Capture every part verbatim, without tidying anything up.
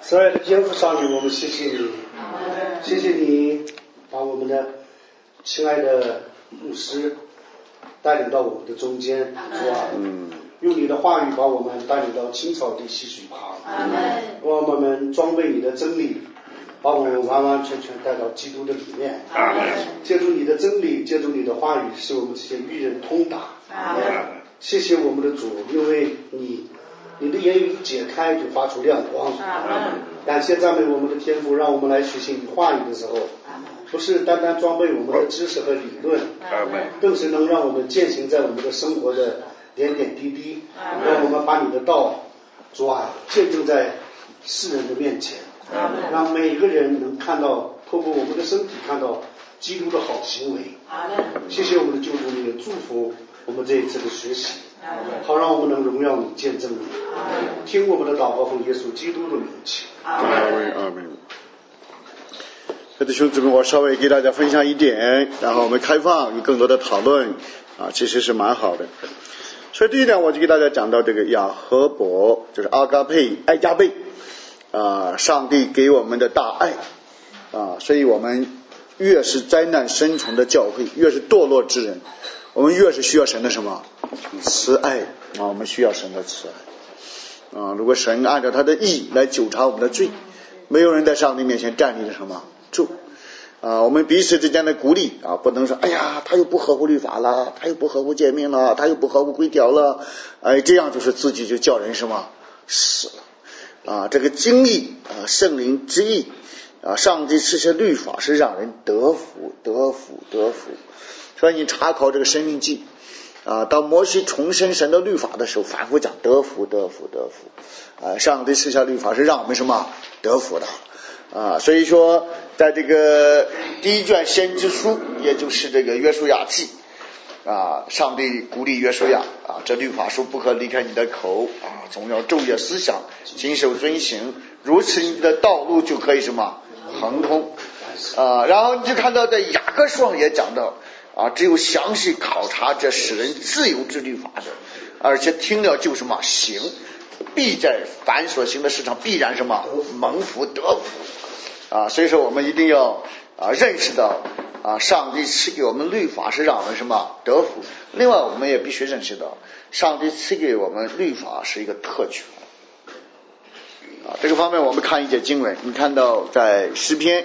所有的天父上帝，我们谢谢你，谢谢你把我们的亲爱的牧师带领到我们的中间，主啊，用你的话语把我们带领到青草地溪水旁，让我们装备你的真理，把我们完完全全带到基督的里面，借助你的真理，借助你的话语，使我们这些愚人通达。谢谢我们的主，因为你你的言语一解开就发出亮光。感谢赞美我们的天父，让我们来学习你话语的时候，不是单单装备我们的知识和理论，更是能让我们践行在我们的生活的点点滴滴，让我们把你的道主啊见证在世人的面前，让每个人能看到，透过我们的身体看到基督的好行为。谢谢我们的救主，你也祝福我们这一次的学习，好让我们能荣耀你，见证你。听我们的祷告，奉耶稣基督的名祈。 阿门，阿门。弟兄姊妹，我稍微给大家分享一点，然后我们开放有更多的讨论啊，其实是蛮好的。所以第一点，我就给大家讲到这个雅和伯，就是阿嘎佩爱加倍啊，上帝给我们的大爱啊，所以我们越是灾难深重的教会，越是堕落之人，我们越是需要神的什么慈爱啊，我们需要神的慈爱啊。如果神按照他的意来纠察我们的罪，没有人在上帝面前站立的什么住啊。我们彼此之间的鼓励啊，不能说哎呀他又不合乎律法了，他又不合乎诫命了，他又不合乎规条了，哎，这样就是自己就叫人什么死了啊。这个经历啊圣灵之意啊，上帝这些律法是让人得福得福得福。所以你查考这个申命记啊，当摩西重申神的律法的时候，反复讲得福得福得福啊，上帝赐下律法是让我们什么得福的啊。所以说在这个第一卷先知书，也就是这个约书亚记啊，上帝鼓励约书亚啊，这律法书不可离开你的口啊，总要昼夜思想，谨守遵行，如此你的道路就可以什么亨通啊。然后你就看到在雅各书上也讲到啊，只有详细考察这使人自由之律法的，而且听了就什么行，必在凡所行的事上必然什么蒙福得福啊。所以说我们一定要啊认识到啊，上帝赐给我们律法是让我们什么得福。另外我们也必须认识到，上帝赐给我们律法是一个特权啊。这个方面我们看一节经文，你看到在诗篇，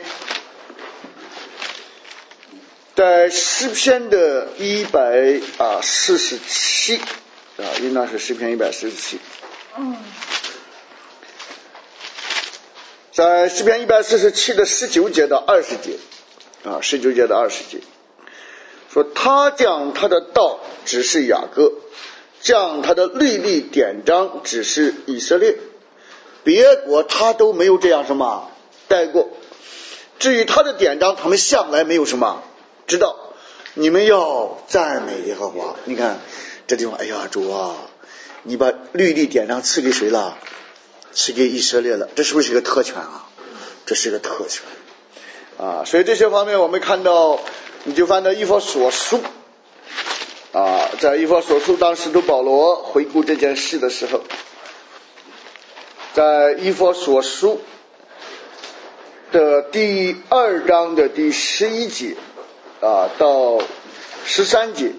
在诗篇的一百啊四十七啊，应当是诗篇一百四十七。嗯，在诗篇一百四十七的十九节到二十节啊，十九节到二十节，说他将他的道指示雅各，将他的律例典章指示以色列，别国他都没有这样什么带过。至于他的典章，他们向来没有什么知道。你们要赞美耶和华。你看这地方，哎呀主啊，你把律例典章赐给谁了？赐给以色列了，这是不是一个特权啊？这是一个特权啊。所以这些方面我们看到，你就翻到以弗所书啊，在以弗所书当使徒保罗回顾这件事的时候，在以弗所书的第二章的第十一节啊到十三节，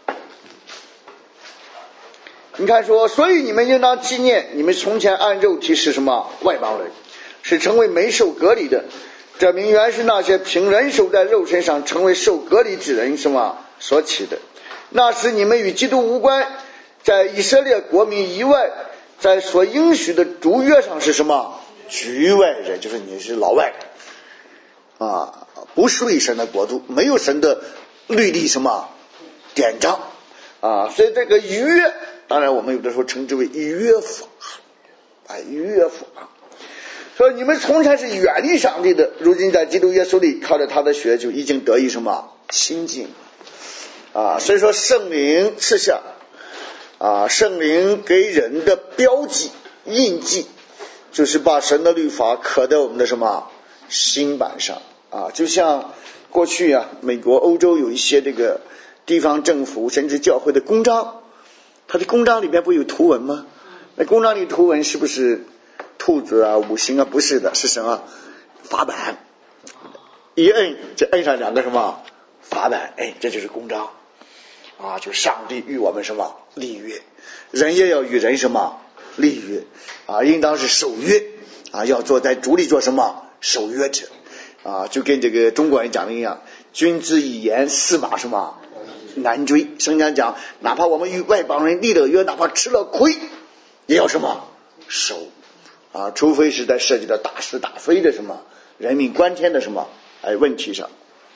你看说，所以你们应当纪念你们从前按肉体是什么外邦人，是成为没受隔离的，这名原是那些凭人手在肉身上成为受隔离之人什么所起的。那时你们与基督无关，在以色列国民以外，在所应许的诸约上是什么局外人，就是你是老外啊，不属于神的国度，没有神的律例什么典章啊。所以这个约，当然我们有的时候称之为约法，哎，约法。所以你们从前是远离上帝的，如今在基督耶稣里靠着他的血就已经得以什么亲近啊。所以说圣灵赐下啊，圣灵给人的标记印记，就是把神的律法刻在我们的什么心板上啊。就像过去啊，美国欧洲有一些这个地方政府甚至教会的公章，它的公章里面不有图文吗？那公章里图文是不是图兔子啊、五星啊，不是的，是什么？法版。一摁就摁上两个什么法版，哎，这就是公章啊，就上帝与我们什么立约，人也要与人什么立约啊，应当是守约啊，要做在主里做什么守约者啊，就跟这个中国人讲的一样，君子以言，驷马什么难追。圣经讲，哪怕我们与外邦人立了约，哪怕吃了亏，也要什么守啊，除非是在涉及到大是大非的什么人命关天的什么哎问题上。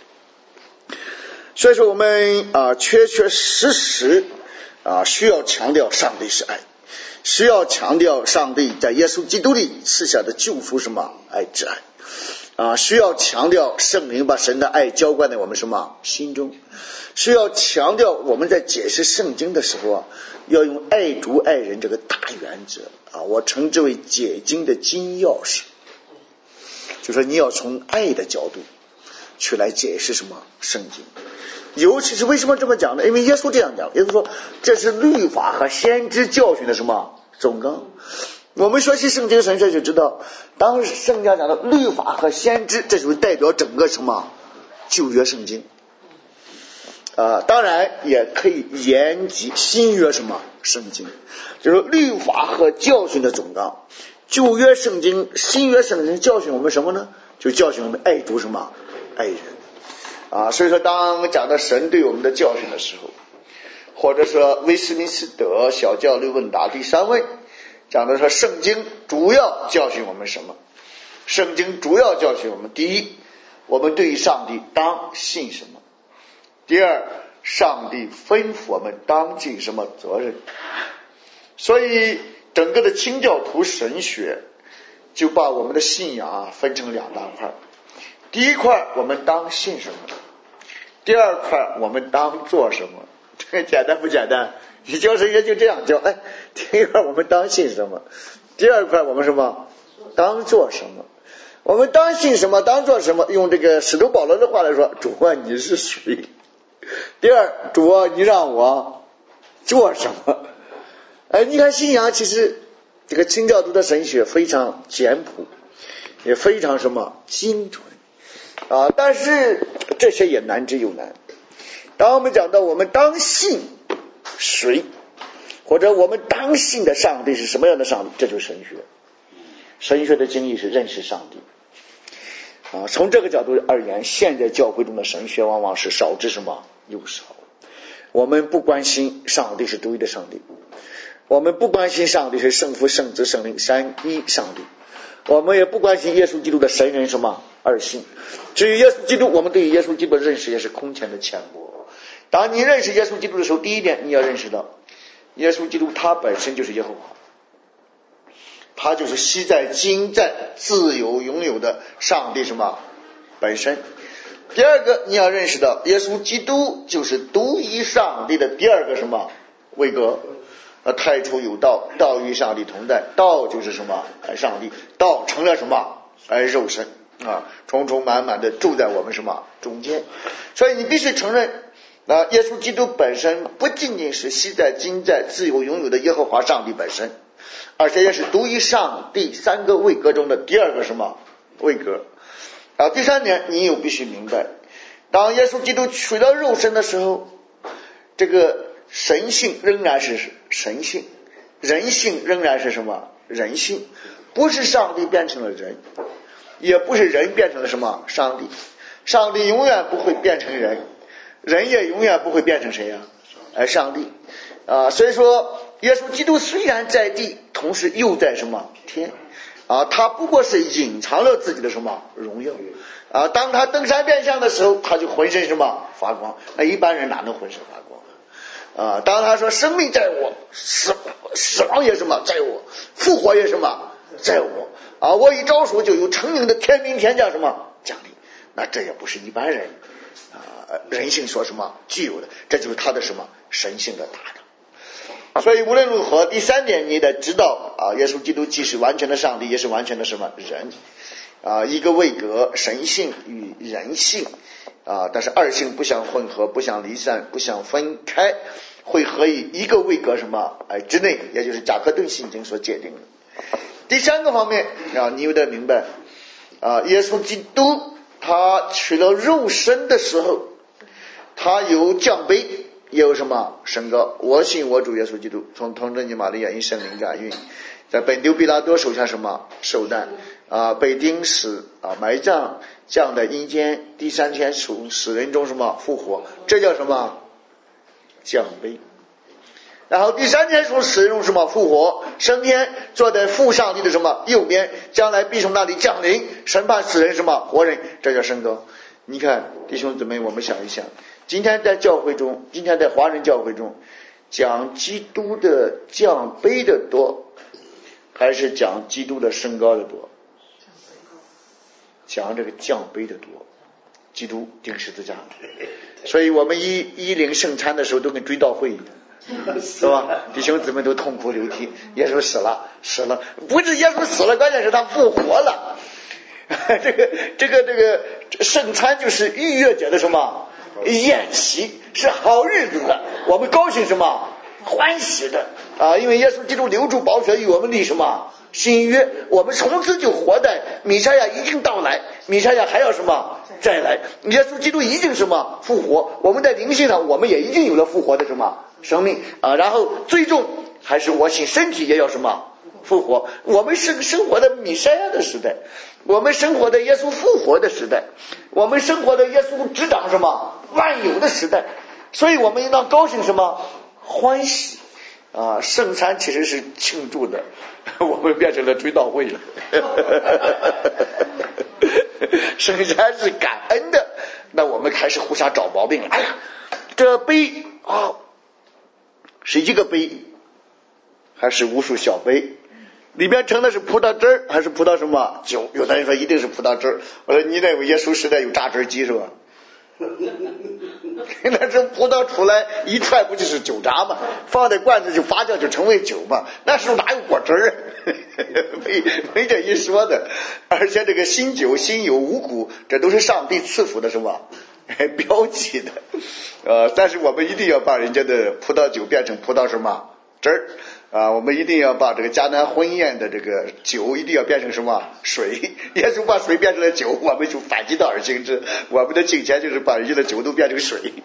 所以说我们啊确确实实啊需要强调上帝是爱，需要强调上帝在耶稣基督里赐下的救赎什么爱之爱啊，需要强调圣灵把神的爱浇灌在我们什么心中，需要强调我们在解释圣经的时候啊，要用爱主爱人这个大原则啊，我称之为解经的金钥匙，就说你要从爱的角度去来解释什么圣经。尤其是为什么这么讲呢？因为耶稣这样讲，耶稣说这是律法和先知教训的什么总纲。我们学习圣经神学就知道，当圣经讲的律法和先知，这就是代表整个什么旧约圣经啊、呃，当然也可以延及新约什么圣经，就是律法和教训的总纲。旧约圣经、新约圣经教训我们什么呢？就教训我们爱主什么爱人啊。所以说当讲到神对我们的教训的时候，或者说威斯敏斯特小教律问答第三问讲的说圣经主要教训我们什么？圣经主要教训我们，第一，我们对于上帝当信什么；第二，上帝吩咐我们当尽什么责任。所以整个的清教徒神学就把我们的信仰啊分成两大块，第一块我们当信什么，第二块我们当做什么。这个简单不简单？你教神学就这样教，哎，第一块我们当信什么，第二块我们什么当做什么。我们当信什么当做什么，用这个使徒保罗的话来说，主啊你是谁？第二，主啊你让我做什么？哎，你看信仰其实这个清教徒的神学非常简朴，也非常什么精纯啊，但是这些也难之又难。当我们讲到我们当信谁，或者我们当信的上帝是什么样的上帝，这就是神学。神学的精义是认识上帝啊。从这个角度而言，现在教会中的神学往往是少之什么又少。我们不关心上帝是独一的上帝，我们不关心上帝是圣父圣子圣灵三一上帝，我们也不关心耶稣基督的神人什么二性。至于耶稣基督，我们对于耶稣基督的认识也是空前的浅薄。当你认识耶稣基督的时候，第一点你要认识到耶稣基督他本身就是耶和华，他就是昔在今在自由拥有的上帝什么本身。第二个你要认识到耶稣基督就是独一上帝的第二个什么位格。太初有道，道与上帝同在，道就是什么上帝，道成了什么肉身啊，充充满满的住在我们什么中间。所以你必须承认啊，耶稣基督本身不仅仅是昔在今在自由拥有的耶和华上帝本身，而且也是独一上帝三个位格中的第二个什么位格啊。第三点你又必须明白，当耶稣基督取了肉身的时候，这个神性仍然是神性，人性仍然是什么人性，不是上帝变成了人，也不是人变成了什么上帝。上帝永远不会变成人，人也永远不会变成谁呀、啊？上帝啊！所以说耶稣基督虽然在地，同时又在什么天啊？他不过是隐藏了自己的什么荣耀啊？当他登山变相的时候，他就浑身什么发光，那一般人哪能浑身发光啊？当他说生命在我，死死亡也什么在我，复活也什么在我啊！我一招手就有成名的天兵天将什么降临，那这也不是一般人啊人性所什么具有的，这就是他的什么神性的大能。所以无论如何，第三点你得知道啊，耶稣基督既是完全的上帝，也是完全的什么人啊，一个位格，神性与人性啊，但是二性不相混合，不相离散，不相分开，会合于一个位格什么哎之内，也就是贾克顿信经所界定的。 第三个方面啊，你有点明白啊，耶稣基督他取了肉身的时候，他有降卑，也有什么升高。我信我主耶稣基督，从童贞女玛利亚因圣灵感孕，在本丢比拉多手下什么受难啊，被钉死啊，埋葬，降在阴间，第三天从死人中什么复活，这叫什么降卑。然后第三天从死人中什么复活，升天，坐在父上帝的什么右边，将来必从那里降临，审判死人什么活人，这叫升高。你看弟兄姊妹，我们想一想，今天在教会中，今天在华人教会中，讲基督的降卑的多，还是讲基督的升高的多？讲这个降卑的多，基督钉十字架。所以我们一一领圣餐的时候都跟追悼会一样，是吧？弟兄姊妹都痛哭流涕，耶稣死了，死了，不是耶稣死了，关键是他复活了。这个这个这个圣餐就是逾越节的什么宴席，是好日子的，我们高兴什么欢喜的啊！因为耶稣基督流出宝血与我们立什么新约，我们从此就活在弥赛亚已经到来，弥赛亚还要什么再来，耶稣基督已经什么复活，我们在灵性上我们也已经有了复活的什么生命啊！然后最终还是我信身体也要什么复活，我们是生活在弥赛亚的时代，我们生活在耶稣复活的时代，我们生活在耶稣执掌什么万有的时代，所以我们应当高兴什么欢喜啊！圣餐其实是庆祝的，我们变成了追悼会了。圣餐是感恩的，那我们开始互相找毛病了。哎呀，这杯啊，是一个杯还是无数小杯？里面盛的是葡萄汁儿还是葡萄什么酒？有的人说一定是葡萄汁儿。我说你认为耶稣时代有榨汁机是吧？那这葡萄出来一踹不就是酒渣吗？放在罐子就发酵就成为酒嘛，那时候哪有果汁儿？没没这一说的。而且这个新酒新有五谷，这都是上帝赐福的什么标记的呃，但是我们一定要把人家的葡萄酒变成葡萄什么汁儿啊！我们一定要把这个迦南婚宴的这个酒一定要变成什么水，耶稣把水变成了酒，我们就反其道而行之，我们的敬虔就是把人家的酒都变成水。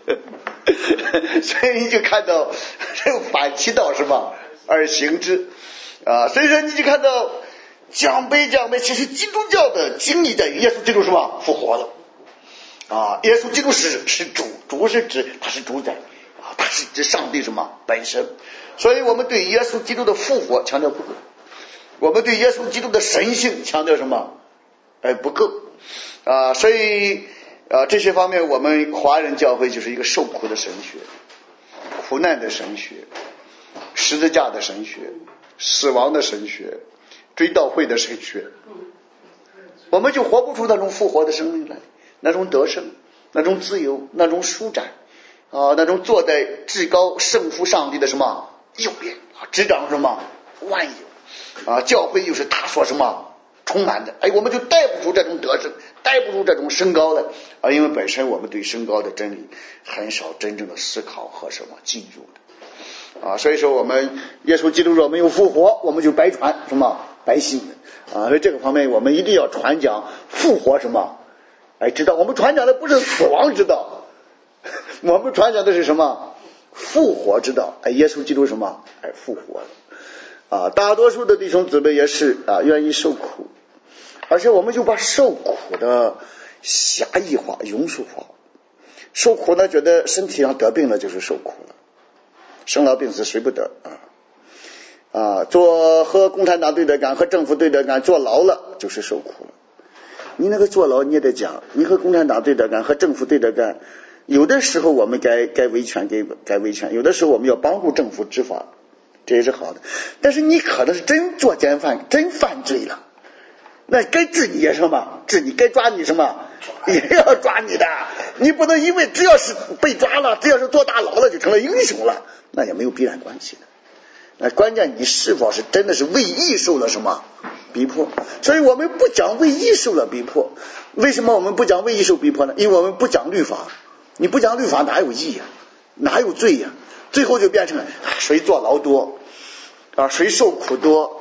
所以你就看到这个反其道什么而行之啊！所以说你就看到降卑降卑，其实基督教的经历在于耶稣基督什么复活了啊！耶稣基督是是主，主是指他是主宰啊，他是指上帝什么本身。所以我们对耶稣基督的复活强调不够，我们对耶稣基督的神性强调什么哎不够啊！所以啊这些方面我们华人教会就是一个受苦的神学，苦难的神学，十字架的神学，死亡的神学，追悼会的神学，我们就活不出那种复活的生命来，那种得胜，那种自由，那种舒展啊，那种坐在至高圣父上帝的什么右边啊，执掌什么万有啊，教会又是他所什么充满的，哎，我们就带不出这种得胜，带不出这种升高的啊，因为本身我们对升高的真理很少真正的思考和什么进入的啊，所以说我们耶稣基督若没有复活，我们就白传什么白信的啊，所以这个方面我们一定要传讲复活什么，哎，知道我们传讲的不是死亡之道，我们传讲的是什么复活之道，哎，耶稣基督什么哎复活了啊！大多数的弟兄姊妹也是啊，愿意受苦，而且我们就把受苦的狭义化、庸俗化。受苦呢，觉得身体上得病了就是受苦了，生老病死谁不得啊？啊，做和共产党对着干，和政府对着干，坐牢了就是受苦了。你那个坐牢你也得讲，你和共产党对着干，和政府对着干，有的时候我们该该维权，该该维权，有的时候我们要帮助政府执法，这也是好的。但是你可能是真作奸犯，真犯罪了，那该治你也什么治你，该抓你什么也要抓你的。你不能因为只要是被抓了，只要是坐大牢了就成了英雄了，那也没有必然关系的。那关键你是否是真的是为义受了什么逼迫。所以我们不讲为义受了逼迫。为什么我们不讲为义受逼迫呢？因为我们不讲律法，你不讲律法哪有义呀、啊、哪有罪呀、啊、最后就变成谁坐牢多啊，谁受苦多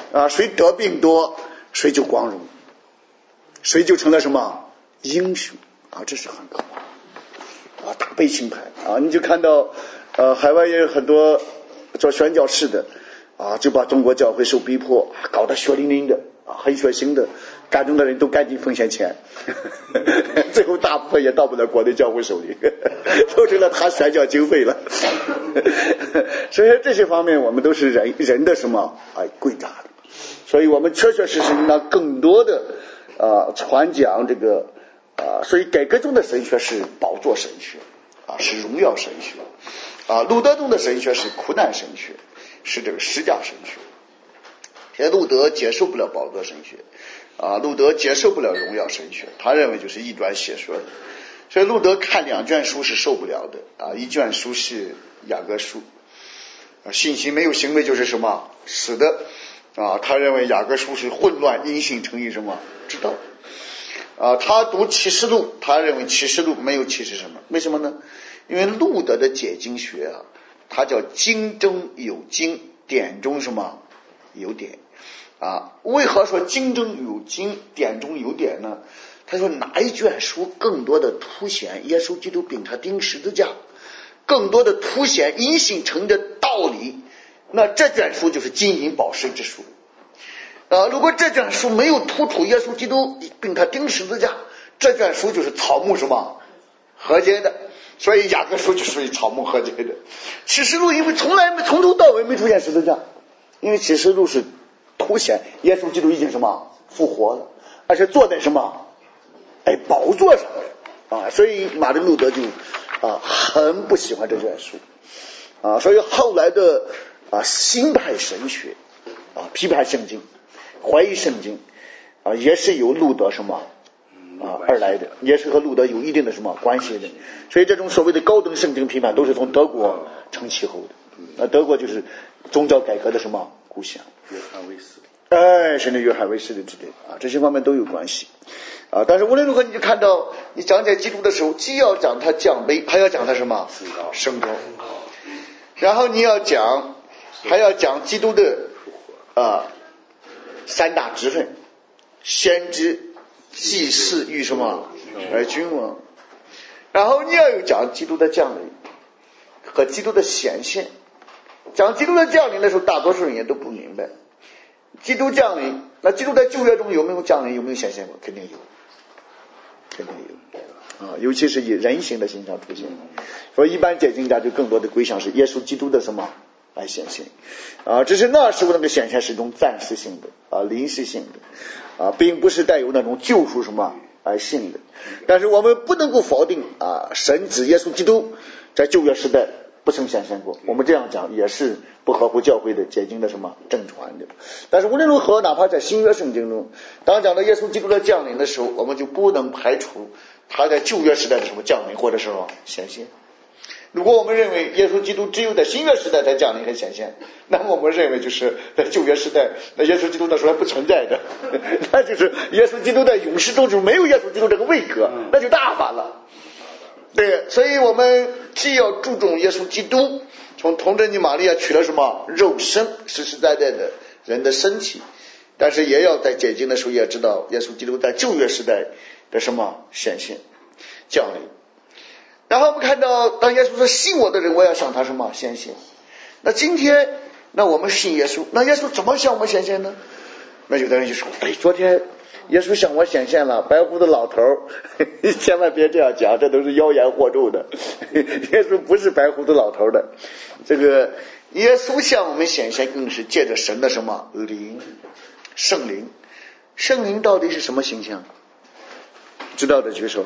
啊，谁得病多，谁就光荣，谁就成了什么英雄啊，这是很可怕啊，大背心派啊，你就看到呃海外也有很多做宣教士的啊，就把中国教会受逼迫搞得血淋淋的啊，很血腥的，感动的人都赶紧奉献钱，最后大部分也到不了国内教会手里，都成了他宣教经费了。所以这些方面我们都是人人的什么哎贵大的，所以我们确确实实应当更多的啊传讲这个啊，所以改革中的神学是宝座神学啊，是荣耀神学啊，路德中的神学是苦难神学，是这个十架神学。现在路德接受不了宝座神学啊，路德接受不了荣耀神学，他认为就是异端邪说的，所以路德看两卷书是受不了的啊，一卷书是雅各书啊，信心没有行为就是什么死的啊，他认为雅各书是混乱因信成义什么知道啊，他读启示录，他认为启示录没有启示什么，为什么呢？因为路德的解经学啊，它叫经中有经，典中什么有典啊，为何说经中有经，典中有典呢？他说哪一卷书更多的凸显耶稣基督并他钉十字架，更多的凸显因信成的道理，那这卷书就是金银宝石之书啊。如果这卷书没有突出耶稣基督并他钉十字架，这卷书就是草木什么和解的，所以雅各书就属于草木和解的。启示录因为从来没从头到尾没出现十字架，因为启示录是凸显耶稣基督已经什么复活了，而且坐在什么哎宝座上啊，所以马丁路德就啊很不喜欢这卷书啊，所以后来的啊新派神学啊批判圣经怀疑圣经啊也是由路德什么啊而来的，也是和路德有一定的什么关系的，所以这种所谓的高等圣经批判都是从德国成气候的啊，德国就是宗教改革的什么故乡， 约翰卫斯哎，甚至约翰卫斯理之类啊，这些方面都有关系啊。但是无论如何，你就看到你讲解基督的时候，既要讲他降卑，还要讲他什么升高，然后你要讲，还要讲基督的啊三大职分：先知、祭司与什么而君王。然后你要有讲基督的降临和基督的显现。讲基督的降临的时候，大多数人也都不明白。基督降临，那基督在旧约中有没有降临，有没有显现过？肯定有，肯定有啊，尤其是以人形的形象出现。所以一般解经家就更多的归向是耶稣基督的什么来显现啊，只是那时候那个显现是一种暂时性的啊，临时性的啊，并不是带有那种救赎什么而性的。但是我们不能够否定啊，神指耶稣基督在旧约时代不曾显现过，我们这样讲也是不合乎教会的解经的什么正传的。但是无论如何，哪怕在新约圣经中，当讲到耶稣基督的降临的时候，我们就不能排除他在旧约时代的什么降临或者是显现。如果我们认为耶稣基督只有在新约时代才降临和显现，那么我们认为就是在旧约时代，那耶稣基督那时候还不存在的，那就是耶稣基督在永世中就没有耶稣基督这个位格，那就大发了。对，所以我们既要注重耶稣基督从童贞女玛利亚取了什么肉身，实实在在的人的身体，但是也要在解经的时候也知道耶稣基督在旧约时代的什么显现降临。然后我们看到当耶稣说信我的人我要向他什么显现，那今天那我们信耶稣，那耶稣怎么向我们显现呢？那有的人就说哎，昨天耶稣向我显现了，白胡子老头千万别这样讲，这都是妖言惑众的。耶稣不是白胡子老头的，这个耶稣向我们显现更是借着神的什么灵，圣灵。圣灵到底是什么形象？知道的举手。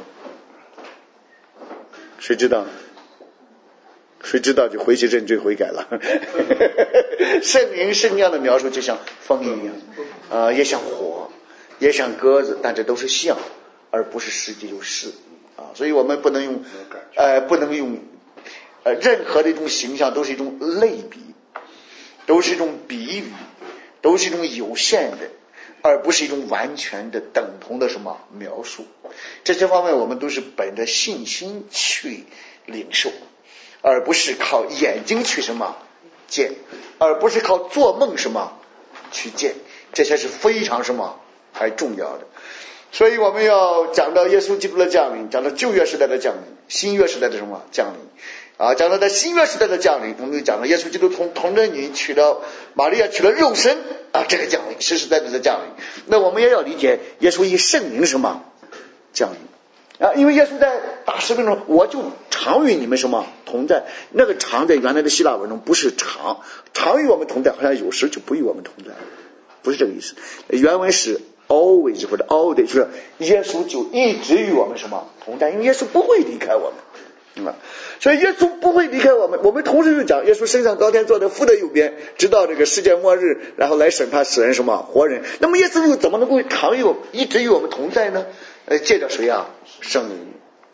谁知道？谁知道就回去认罪悔改了。圣灵圣样的描述就像风一样啊、呃，也像火，也像鸽子，但这都是像，而不是实际就是啊。所以我们不能用呃不能用呃任何的一种形象都是一种类比，都是一种比喻，都是一种有限的，而不是一种完全的等同的什么描述。这些方面我们都是本着信心去领受，而不是靠眼睛去什么见，而不是靠做梦什么去见， 这些是非常什么还重要的。所以我们要讲到耶稣基督的降临，讲到旧约时代的降临，新约时代的什么降临啊？讲到在新约时代的降临，我们就讲到耶稣基督从童贞女娶了玛利亚娶了肉身啊，这个降临实实在在的降临。那我们也要理解耶稣以圣灵什么降临啊？因为耶稣在大使命中，我就常与你们什么同在。那个常在原来的希腊文中不是常，常与我们同在，好像有时就不与我们同在，不是这个意思。原文是always 或者 all day， 就是耶稣就一直与我们什么同在，因为耶稣不会离开我们、嗯、所以耶稣不会离开我们。我们同时就讲耶稣升上高天坐在父的右边，直到这个世界末日，然后来审判死人什么活人。那么耶稣又怎么能够常与我们一直与我们同在呢？呃，借着谁啊？圣灵。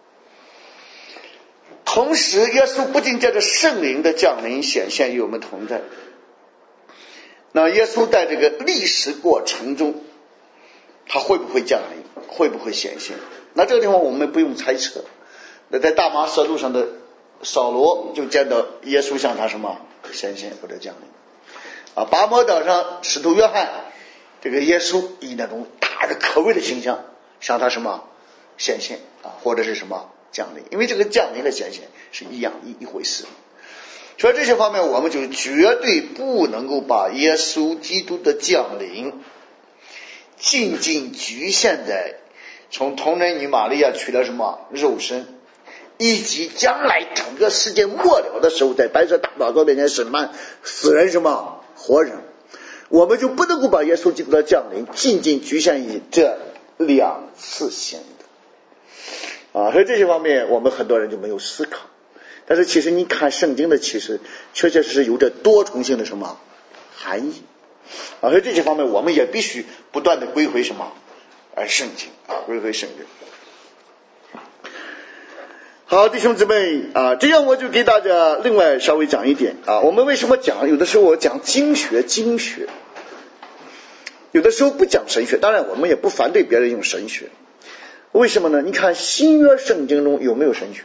同时耶稣不仅借着圣灵的降临显现与我们同在，那耶稣在这个历史过程中他会不会降临，会不会显现？那这个地方我们不用猜测。那在大马色路上的扫罗就见到耶稣向他什么显现或者降临啊，拔摩岛上使徒约翰，这个耶稣以那种大的可畏的形象向他什么显现啊，或者是什么降临，因为这个降临和显现是一样一一回事。所以这些方面我们就绝对不能够把耶稣基督的降临仅仅局限在从童贞女玛利亚取了什么肉身，以及将来整个世界末了的时候在白色大宝座面前审判死人什么活人。我们就不能够把耶稣基督的降临仅仅局限于这两次性的啊，所以这些方面我们很多人就没有思考。但是其实你看圣经的启示确确实实有着多重性的什么含义啊，所以这些方面我们也必须不断的归回什么而圣经啊，归回圣经。好，弟兄姊妹啊，这样我就给大家另外稍微讲一点啊，我们为什么讲有的时候我讲经学经学，有的时候不讲神学，当然我们也不反对别人用神学，为什么呢？你看新约圣经中有没有神学？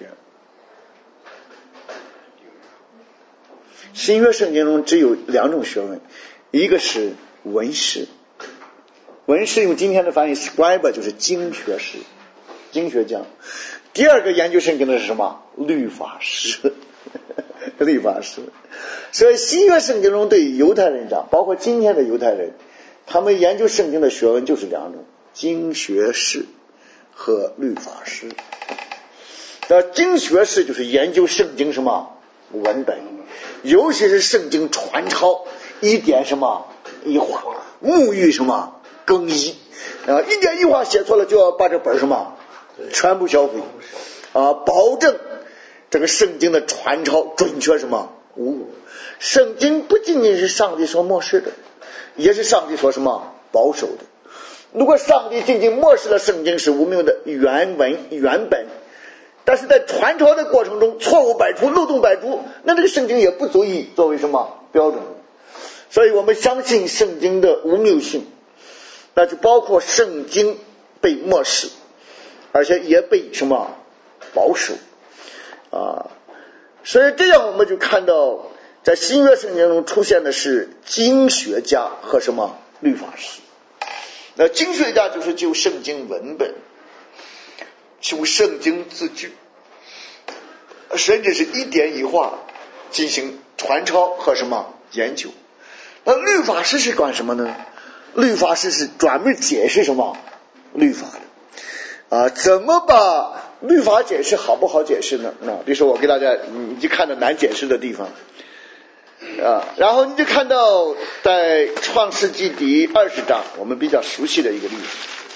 新约圣经中只有两种学问，一个是文士，文士用今天的翻译 scribe 就是经学士经学家。第二个研究圣经的是什么？律法师律法师。所以新约圣经中对犹太人讲，包括今天的犹太人，他们研究圣经的学问就是两种，经学士和律法师。那经学士就是研究圣经什么文本，尤其是圣经传抄，一点什么一画，沐浴什么更衣啊，一点一画写错了就要把这本什么全部销毁啊，保证这个圣经的传抄准确什么无误。圣经不仅仅是上帝所漠视的，也是上帝所什么保守的。如果上帝仅仅漠视了圣经是无谬的原文原本，但是在传抄的过程中错误百出漏洞百出，那这个圣经也不足以作为什么标准。所以我们相信圣经的无谬性，那就包括圣经被漠视，而且也被什么保守啊。所以这样我们就看到在新约圣经中出现的是经学家和什么律法师。那经学家就是就圣经文本，就圣经字句，甚至是一点一画进行传抄和什么研究。那律法师是管什么呢？律法师是专门解释什么律法的啊？怎么把律法解释好不好解释呢？啊，比如说我给大家，你就看到难解释的地方啊，然后你就看到在创世纪第二十章，我们比较熟悉的一个例子，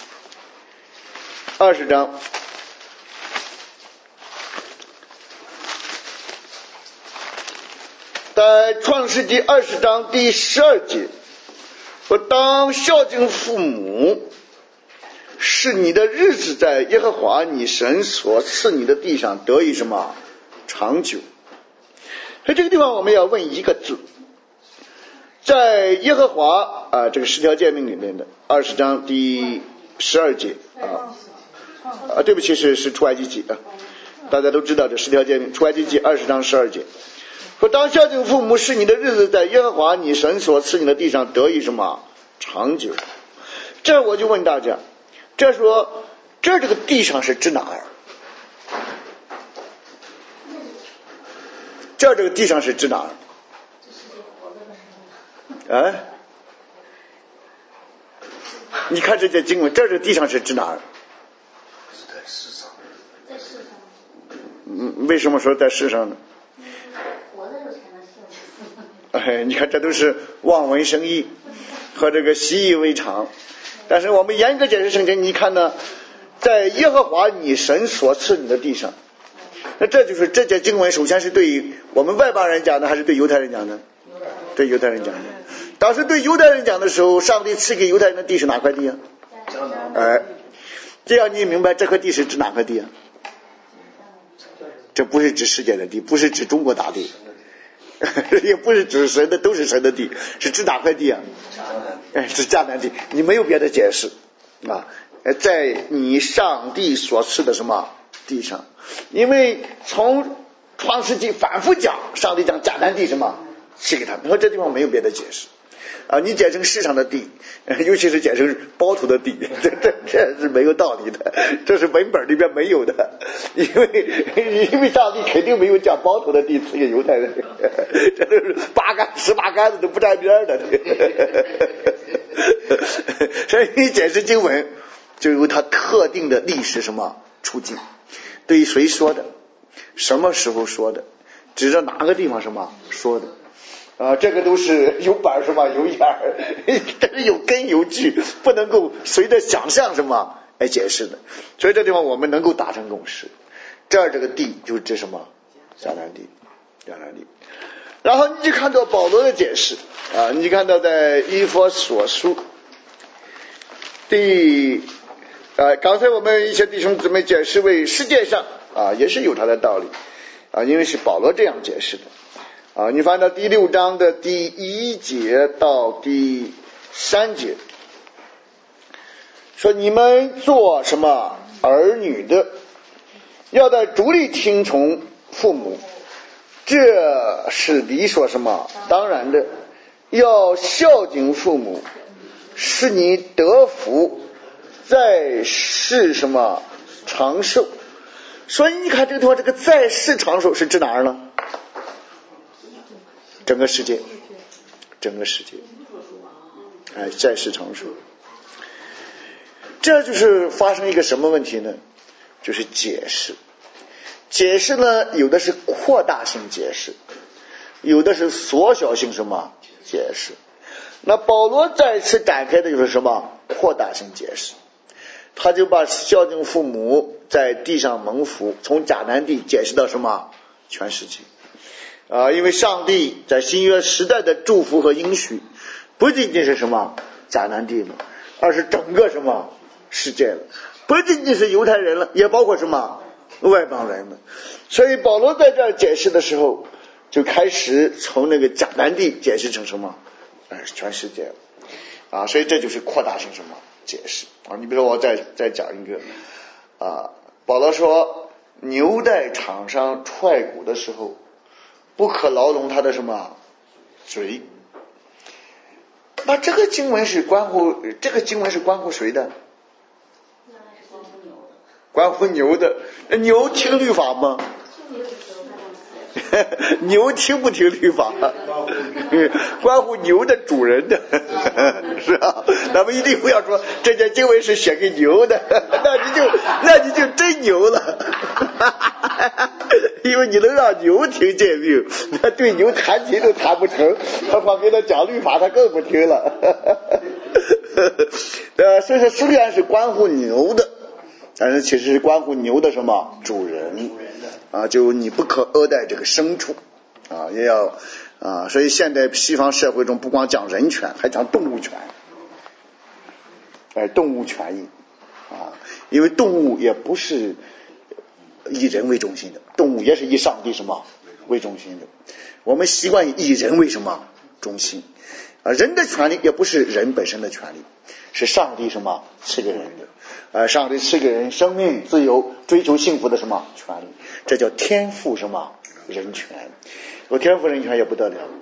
二十章。在创世纪二十章第十二节说，当孝敬父母，是你的日子在耶和华你神所赐你的地上得以什么长久。所以这个地方我们要问一个字，在耶和华啊这个十条诫命里面的二十章第十二节啊啊对不起是是出埃及记啊，大家都知道这十条诫命，出埃及记二十章十二节说，当孝敬父母，是你的日子在耶和华你神所赐你的地上得以什么长久。这我就问大家，这说这这个地上是指哪儿？这这个地上是指哪儿？啊？你看这些经文，这这个地上是指哪儿？ 在世上。 在世上。 嗯，为什么说在世上呢？ 活的时候才能信。 哎，你看这都是望文生义和这个习以为常。但是我们严格解释圣经，你看呢，在耶和华你神所赐你的地上，那这就是这节经文首先是对我们外邦人讲的，还是对犹太人讲的？对犹太人讲的。当时对犹太人讲的时候，上帝赐给犹太人的地是哪块地啊？哎，这样你明白这块地是指哪块地啊？这不是指世界的地，不是指中国大地，也不是指神的，都是神的地，是指哪块地啊？哎，是迦南地。你没有别的解释啊，在你上帝所赐的什么地上？因为从创世纪反复讲，上帝讲迦南地什么赐给他们，说这地方没有别的解释啊。你解成世上的地，尤其是解成包土的地，这这这是没有道理的，这是文本里边没有的，因为因为上帝肯定没有将包土的地赐给犹太人，这都是八竿十八竿子都不沾边的。所以你解释经文就有它特定的历史什么处境，对于谁说的，什么时候说的，指着哪个地方什么说的啊，这个都是有板什么有眼儿，但是有根有据，不能够随着想象什么来解释的。所以这地方我们能够达成共识，这儿这个地就是指什么迦南地，迦南地。然后你就看到保罗的解释啊，你就看到在以弗所书第呃，刚才我们一些弟兄姊妹解释为世界上啊，也是有它的道理啊，因为是保罗这样解释的啊。你翻到第六章的第一节到第三节，说你们做什么儿女的，要在主里听从父母，这是理所什么当然的，要孝敬父母，使你得福，在世什么长寿。所以你看这个地方，这个在世长寿是指哪儿呢？整个世界，整个世界，哎，在世长寿。这就是发生一个什么问题呢？就是解释。解释呢，有的是扩大性解释，有的是缩小性什么解释。那保罗再次展开的就是什么扩大性解释，他就把孝敬父母在地上蒙福从迦南地解释到什么全世界啊，因为上帝在新约时代的祝福和应许不仅仅是什么迦南地了，而是整个什么世界了，不仅仅是犹太人了，也包括什么外邦人了。所以保罗在这儿解释的时候，就开始从那个迦南地解释成什么哎，全世界了啊，所以这就是扩大性什么解释啊。你比如说我再再讲一个啊，保罗说牛在场上踹鼓的时候，不可牢笼他的什么嘴。那这个经文是关乎这个经文是关乎谁的？关乎牛的。牛听律法吗？牛听不听律法？关乎牛的主人的，是吧？咱们一定不要说这件经文是写给牛的，那你就那你就真牛了，因为你能让牛听诫命，那对牛弹琴都弹不成，何况给他讲律法，他更不听了。呃，所以说虽然是关乎牛的，但是其实是关乎牛的什么主人啊，就你不可恶待这个牲畜啊，也要啊，所以现在西方社会中不光讲人权，还讲动物权，哎，动物权益啊，因为动物也不是以人为中心的，动物也是以上帝什么为中心的。我们习惯以人为什么中心啊，人的权利也不是人本身的权利，是上帝什么赐给人的。呃，上帝赐给人生命、自由、追求幸福的什么权利，这叫天赋什么人权。有天赋人权也不得了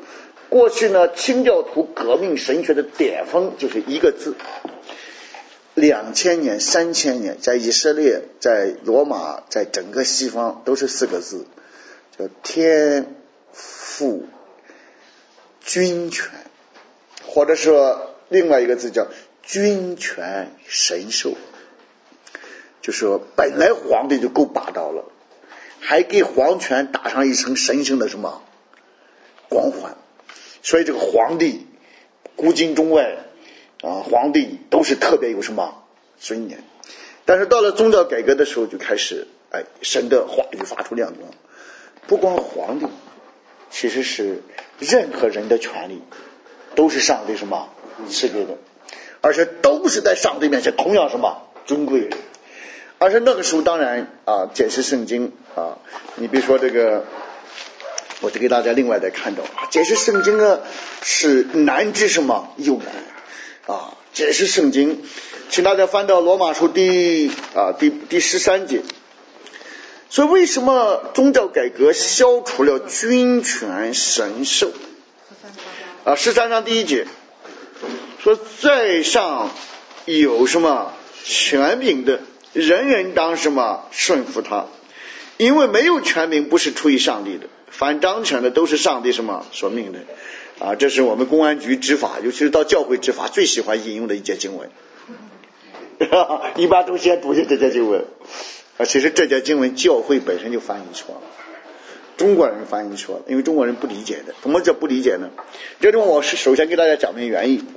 过去呢，清教徒革命神学的巅峰就是一个字，两千年、三千年，在以色列、在罗马、在整个西方都是四个字，叫天父君权，或者说另外一个字叫君权神授，就说本来皇帝就够霸道了，还给皇权打上一层神圣的什么光环，所以这个皇帝古今中外啊，皇帝都是特别有什么尊严。但是到了宗教改革的时候，就开始哎，神的话语发出亮光，不光皇帝，其实是任何人的权利都是上帝什么赐给的，而且都是在上帝面前同样什么尊贵的。而且那个时候当然啊，解释圣经啊，你比如说这个，我就给大家另外再看到，解释圣经呢是难之什么又难啊！解释圣经，请大家翻到罗马书第啊第第十三节。所以为什么宗教改革消除了君权神授啊？十三章第一节说，在上有什么权柄的，人人当什么顺服他，因为没有权柄不是出于上帝的，凡掌权的都是上帝什么所命的啊！这是我们公安局执法，尤其是到教会执法最喜欢引用的一节经文，一般都先读下这节经文啊。其实这节经文教会本身就翻译错了，中国人翻译错了，因为中国人不理解的。怎么叫不理解呢？这个地方我是首先给大家讲明原意。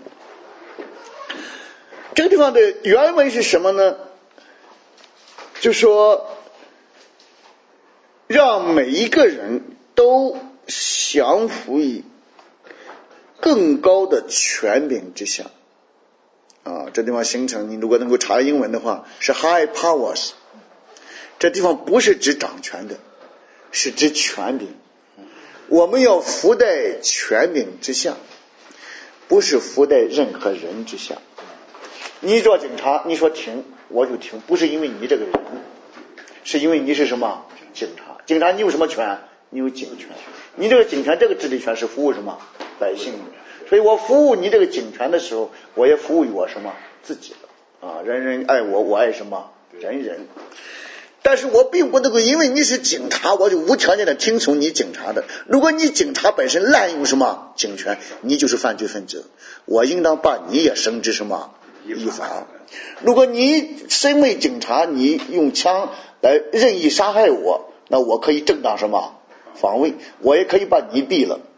这个地方的原文是什么呢？就说让每一个人都降服于更高的权柄之下啊。这地方形成，你如果能够查英文的话，是 high powers。这地方不是指掌权的，是指权柄。我们要服在权柄之下，不是服在任何人之下。你做警察，你说停我就停，不是因为你这个人，是因为你是什么警察。警察你有什么权？你有警权。你这个警权，这个治理权是服务什么百姓的。所以我服务你这个警权的时候，我也服务于我什么自己了啊！人人爱我，我爱什么人人。但是我并不能够因为你是警察，我就无条件的听从你警察的。如果你警察本身滥用什么警权，你就是犯罪分子，我应当把你也绳之什么依法。如果你身为警察，你用枪来任意杀害我，那我可以正当什么防卫，我也可以把你毙了。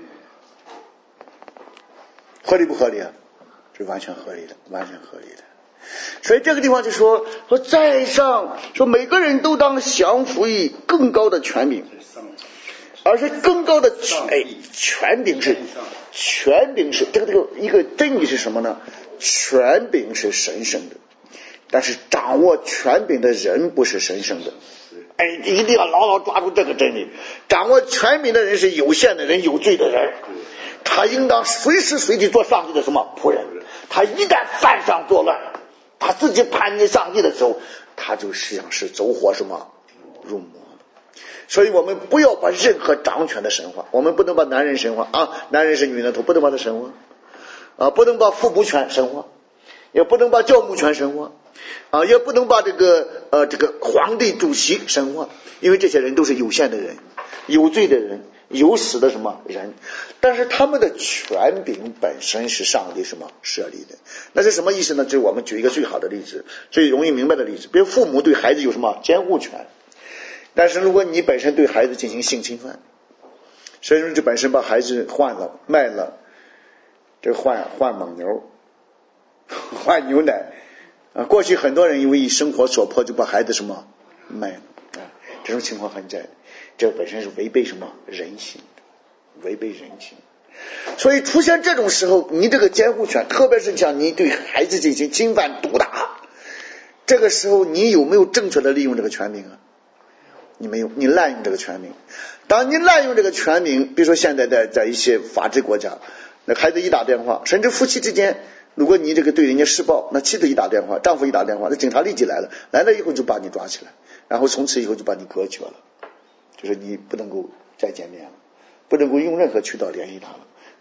合理不合理啊？是完全合理的，完全合理的。所以这个地方就说说在上，说每个人都当降服于更高的权柄，而是更高的权权柄是权柄是这个这个一个真理是什么呢？权柄是神圣的，但是掌握权柄的人不是神圣的。哎，一定要牢牢抓住这个真理。掌握权柄的人是有限的人，有罪的人，他应当随时随地做上帝的什么仆人。他一旦犯上作乱，他自己叛逆上帝的时候，他就实际上是走火什么入魔了。所以我们不要把任何掌权的神化，我们不能把男人神化啊，男人是女人的头，不能把他神化啊，不能把父母权神化，也不能把教牧权神化啊，也不能把这个呃这个皇帝主席神化，因为这些人都是有限的人，有罪的人，有死的什么人，但是他们的权柄本身是上帝什么设立的。那是什么意思呢？就是我们举一个最好的例子，最容易明白的例子，比如父母对孩子有什么监护权，但是如果你本身对孩子进行性侵犯，所以说这本身把孩子换了卖了，这个换换蒙牛换牛奶啊，过去很多人因为生活所迫就把孩子什么卖了啊，这种情况很在，这本身是违背什么人性的，违背人性。所以出现这种时候，你这个监护权，特别是像你对孩子进行侵犯毒打，这个时候你有没有正确的利用这个权柄啊？你没有，你滥用这个权柄。当你滥用这个权柄，比如说现在在在一些法治国家，那孩子一打电话，甚至夫妻之间，如果你这个对人家施暴，那妻子一打电话，丈夫一打电话，那警察立即来了，来了以后就把你抓起来，然后从此以后就把你隔绝了，就是你不能够再见面了，不能够用任何渠道联系他了。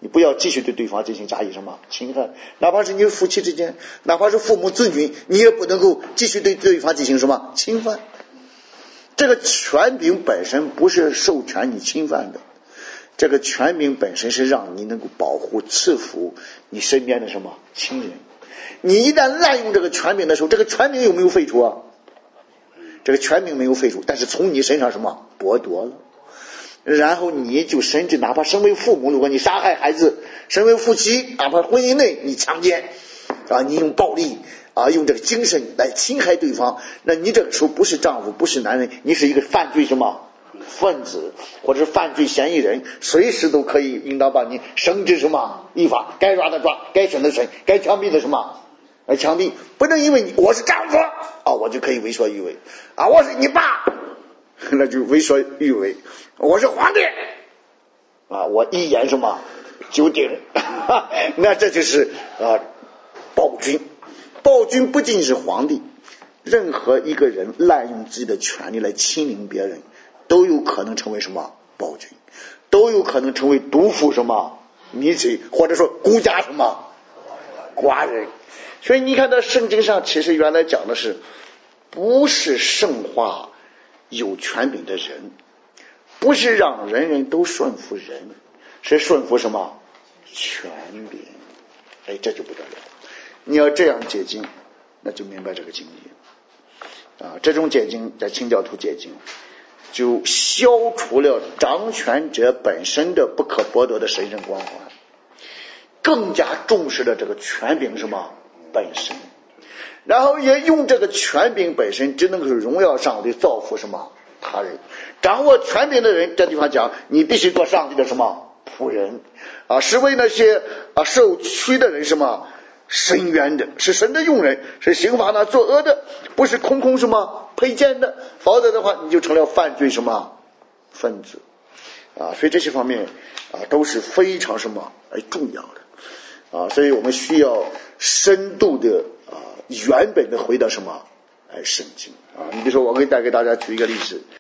你不要继续对对方进行加以什么侵害，哪怕是你夫妻之间，哪怕是父母子女，你也不能够继续对对方进行什么侵犯。这个权柄本身不是授权你侵犯的，这个权柄本身是让你能够保护赐福你身边的什么亲人。你一旦滥用这个权柄的时候，这个权柄有没有废除啊？这个权柄没有废除，但是从你身上什么剥夺了，然后你就甚至哪怕身为父母，如果你杀害孩子，身为夫妻，哪怕婚姻内你强奸啊，你用暴力啊，用这个精神来侵害对方，那你这个时候不是丈夫，不是男人，你是一个犯罪什么分子，或者是犯罪嫌疑人，随时都可以应当把你绳之什么依法，该抓的抓，该审的审，该枪毙的什么来枪毙。不能因为你我是丈夫啊，我就可以为所欲为啊，我是你爸那就为所欲为，我是皇帝啊，我一言什么九鼎那这就是啊暴君。暴君不仅是皇帝，任何一个人滥用自己的权利来欺凌别人，都有可能成为什么暴君，都有可能成为毒妇什么迷贼，或者说孤家什么寡人。所以你看到圣经上其实原来讲的是不是圣化有权柄的人，不是让人人都顺服人，是顺服什么权柄。哎，这就不得了，你要这样解经，那就明白这个经义啊。这种解经在清教徒解经就消除了掌权者本身的不可剥夺的神圣光环，更加重视了这个权柄什么本身，然后也用这个权柄本身只能够荣耀上帝，造福什么他人。掌握权柄的人，这地方讲你必须做上帝的什么仆人啊，是为那些啊受屈的人什么伸冤的，是神的用人，是刑罚那作恶的，不是空空什么佩剑的，否则的话你就成了犯罪什么分子啊。所以这些方面啊都是非常什么哎重要的啊，所以我们需要深度的啊原本的回到什么哎圣经啊。你比如说我可以带给大家举一个例子。